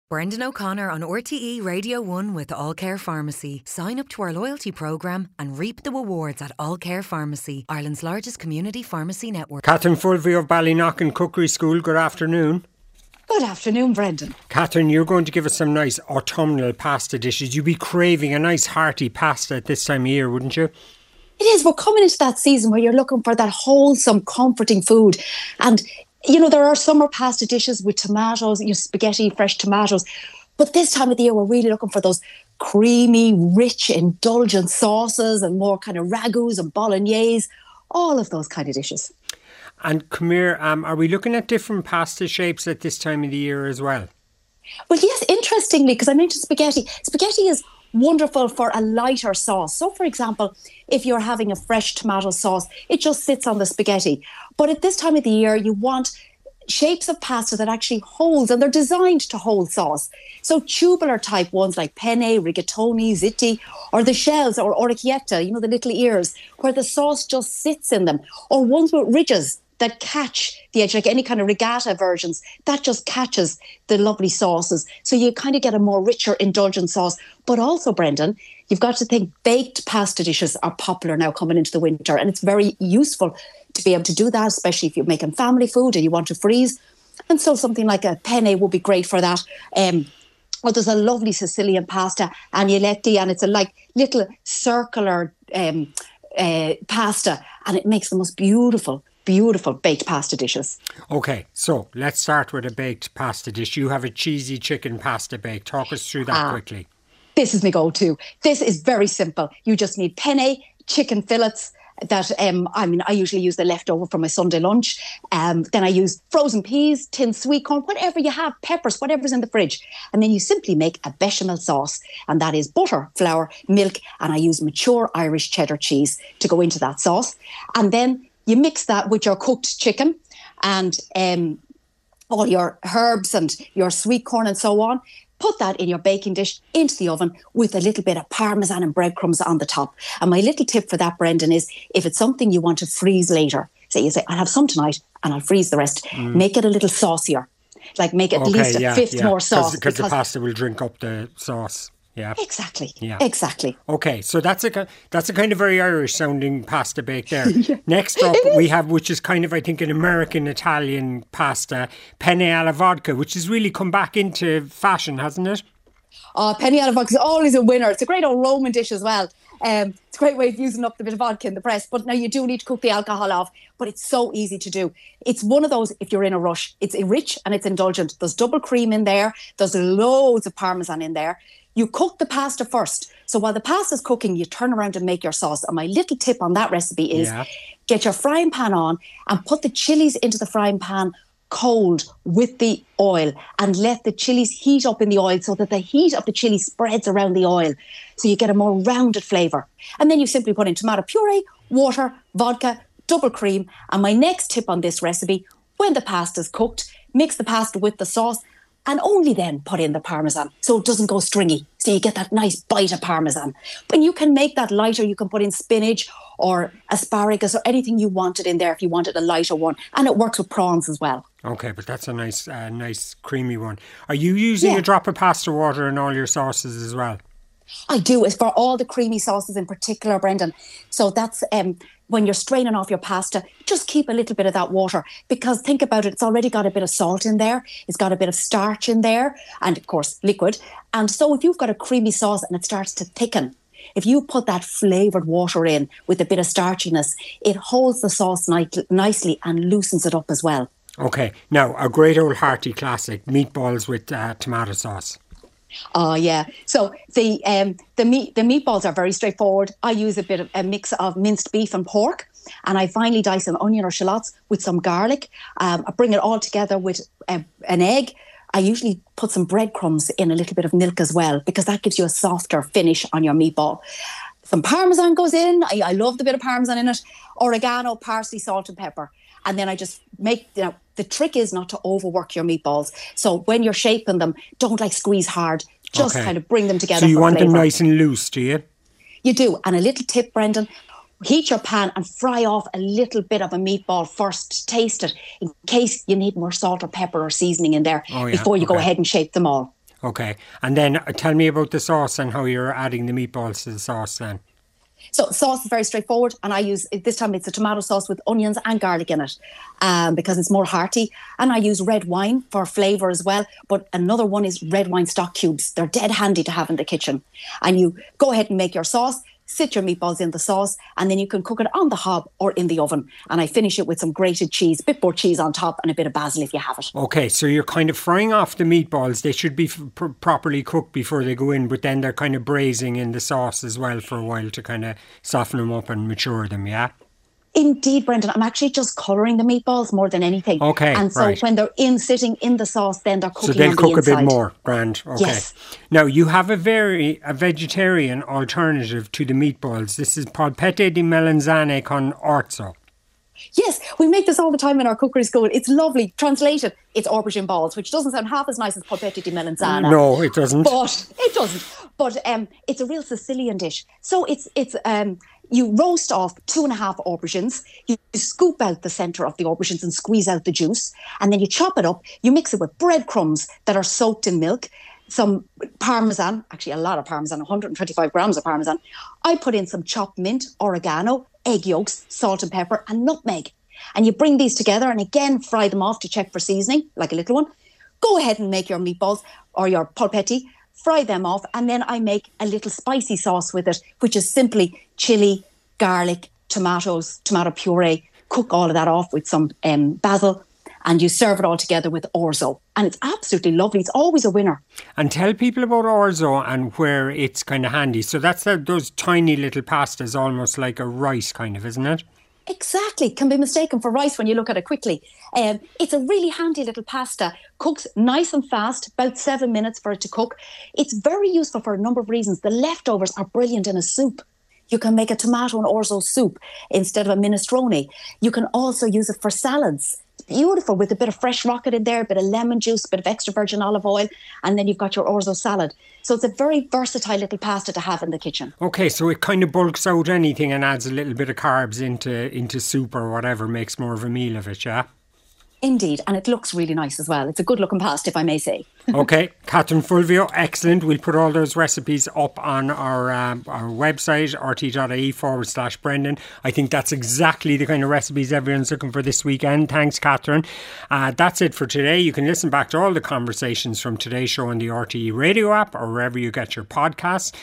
Brendan O'Connor on RTE Radio 1 with All Care Pharmacy. Sign up to our loyalty programme and reap the rewards at All Care Pharmacy, Ireland's largest community pharmacy network. Catherine Fulvey of Ballyknocken Cookery School, good afternoon. Good afternoon, Brendan. Catherine, you're going to give us some nice autumnal pasta dishes. You'd be craving a nice hearty pasta at this time of year, wouldn't you? It is. We're coming into that season where you're looking for that wholesome, comforting food. And you know, there are summer pasta dishes with tomatoes, spaghetti, fresh tomatoes. But this time of the year, we're really looking for those creamy, rich, indulgent sauces and more kind of ragouts and bolognese, all of those kind of dishes. And come here, are we looking at different pasta shapes at this time of the year as well? Well, yes, interestingly, because I mentioned spaghetti. Spaghetti is wonderful for a lighter sauce. So, for example, if you're having a fresh tomato sauce, it just sits on the spaghetti. But at this time of the year, you want shapes of pasta that actually hold, and they're designed to hold sauce. So tubular type ones like penne, rigatoni, zitti, or the shells or orecchietta, the little ears, where the sauce just sits in them, or ones with ridges that catch the edge, like any kind of regatta versions, that just catches the lovely sauces. So you kind of get a more richer, indulgent sauce. But also, Brendan, you've got to think baked pasta dishes are popular now coming into the winter, and it's very useful to be able to do that, especially if you're making family food and you want to freeze. And so something like a penne would be great for that. Or there's a lovely Sicilian pasta, agnolotti, and it's a little circular pasta, and it makes the most beautiful baked pasta dishes. Okay, so let's start with a baked pasta dish. You have a cheesy chicken pasta bake. Talk us through that quickly. This is my go-to. This is very simple. You just need penne, chicken fillets that, I usually use the leftover from my Sunday lunch. Then I use frozen peas, tinned sweet corn, whatever you have, peppers, whatever's in the fridge. And then you simply make a bechamel sauce. And that is butter, flour, milk, and I use mature Irish cheddar cheese to go into that sauce. And then you mix that with your cooked chicken and all your herbs and your sweet corn and so on. Put that in your baking dish into the oven with a little bit of parmesan and breadcrumbs on the top. And my little tip for that, Brendan, is if it's something you want to freeze later, you say, I'll have some tonight and I'll freeze the rest. Make it a little saucier. Make it at least a fifth more sauce. Because the pasta will drink up the sauce. Yeah. Exactly. Yeah. Exactly. Okay, so that's a kind of very Irish sounding pasta bake there. Yeah. Next up we have, which is kind of, I think, an American Italian pasta, penne alla vodka, which has really come back into fashion, hasn't it? Penne alla vodka is always a winner. It's a great old Roman dish as well. It's a great way of using up the bit of vodka in the press. But now you do need to cook the alcohol off. But it's so easy to do. It's one of those, if you're in a rush, it's rich and it's indulgent. There's double cream in there. There's loads of parmesan in there. You cook the pasta first. So while the pasta's cooking, you turn around and make your sauce. And my little tip on that recipe is get your frying pan on and put the chilies into the frying pan cold with the oil and let the chilies heat up in the oil so that the heat of the chili spreads around the oil. So you get a more rounded flavour. And then you simply put in tomato puree, water, vodka, double cream. And my next tip on this recipe, when the pasta's cooked, mix the pasta with the sauce and only then put in the parmesan so it doesn't go stringy. So you get that nice bite of parmesan. But you can make that lighter. You can put in spinach or asparagus or anything you wanted in there if you wanted a lighter one. And it works with prawns as well. Okay, but that's a nice creamy one. Are you using a drop of pasta water in all your sauces as well? I do. It's for all the creamy sauces in particular, Brendan. So that's when you're straining off your pasta, just keep a little bit of that water, because think about it, it's already got a bit of salt in there, it's got a bit of starch in there, and of course liquid. And so if you've got a creamy sauce and it starts to thicken, if you put that flavoured water in with a bit of starchiness, it holds the sauce nicely and loosens it up as well. Okay, now a great old hearty classic, meatballs with tomato sauce. Oh, yeah. So the meatballs are very straightforward. I use a mix of minced beef and pork, and I finely dice an onion or shallots with some garlic. I bring it all together with an egg. I usually put some breadcrumbs in a little bit of milk as well, because that gives you a softer finish on your meatball. Some parmesan goes in. I love the bit of parmesan in it. Oregano, parsley, salt and pepper. And then I just make, the trick is not to overwork your meatballs. So when you're shaping them, don't squeeze hard. Just kind of bring them together. So you want them nice and loose, do you? You do. And a little tip, Brendan, heat your pan and fry off a little bit of a meatball first. Taste it in case you need more salt or pepper or seasoning in there before you go ahead and shape them all. Okay. And then tell me about the sauce and how you're adding the meatballs to the sauce then. So sauce is very straightforward, and I use, this time it's a tomato sauce with onions and garlic in it, because it's more hearty. And I use red wine for flavour as well. But another one is red wine stock cubes. They're dead handy to have in the kitchen. And you go ahead and make your sauce, sit your meatballs in the sauce, and then you can cook it on the hob or in the oven. And I finish it with some grated cheese, a bit more cheese on top, and a bit of basil if you have it. Okay, so you're kind of frying off the meatballs. They should be properly cooked before they go in, but then they're kind of braising in the sauce as well for a while to kind of soften them up and mature them, yeah? Indeed, Brendan. I'm actually just colouring the meatballs more than anything. Okay, and so when they're sitting in the sauce, then they're cooking on the inside. So they'll cook a bit more, grand. Okay. Yes. Now, you have a vegetarian alternative to the meatballs. This is polpette di melanzane con orzo. Yes, we make this all the time in our cookery school. It's lovely. Translated, it's aubergine balls, which doesn't sound half as nice as polpette di melanzana. No, it doesn't. But it doesn't. But it's a real Sicilian dish. So it's you roast off 2.5 aubergines. You scoop out the centre of the aubergines and squeeze out the juice. And then you chop it up. You mix it with breadcrumbs that are soaked in milk. Some parmesan, actually a lot of parmesan, 125 grams of parmesan. I put in some chopped mint, oregano, egg yolks, salt and pepper, and nutmeg. And you bring these together and again fry them off to check for seasoning, like a little one. Go ahead and make your meatballs or your polpetti, fry them off, and then I make a little spicy sauce with it, which is simply chilli, garlic, tomatoes, tomato puree. Cook all of that off with some basil, and you serve it all together with orzo. And it's absolutely lovely. It's always a winner. And tell people about orzo and where it's kind of handy. So that's those tiny little pastas, almost like a rice kind of, isn't it? Exactly. Can be mistaken for rice when you look at it quickly. It's a really handy little pasta. Cooks nice and fast, about 7 minutes for it to cook. It's very useful for a number of reasons. The leftovers are brilliant in a soup. You can make a tomato and orzo soup instead of a minestrone. You can also use it for salads. Beautiful, with a bit of fresh rocket in there, a bit of lemon juice, a bit of extra virgin olive oil, and then you've got your orzo salad. So it's a very versatile little pasta to have in the kitchen. Okay, so it kind of bulks out anything and adds a little bit of carbs into soup or whatever, makes more of a meal of it, yeah? Indeed, and it looks really nice as well. It's a good looking pasta, if I may say. Okay, Catherine Fulvio, excellent. We'll put all those recipes up on our website, rt.ie/Brendan. I think that's exactly the kind of recipes everyone's looking for this weekend. Thanks, Catherine. That's it for today. You can listen back to all the conversations from today's show on the RTE radio app or wherever you get your podcasts.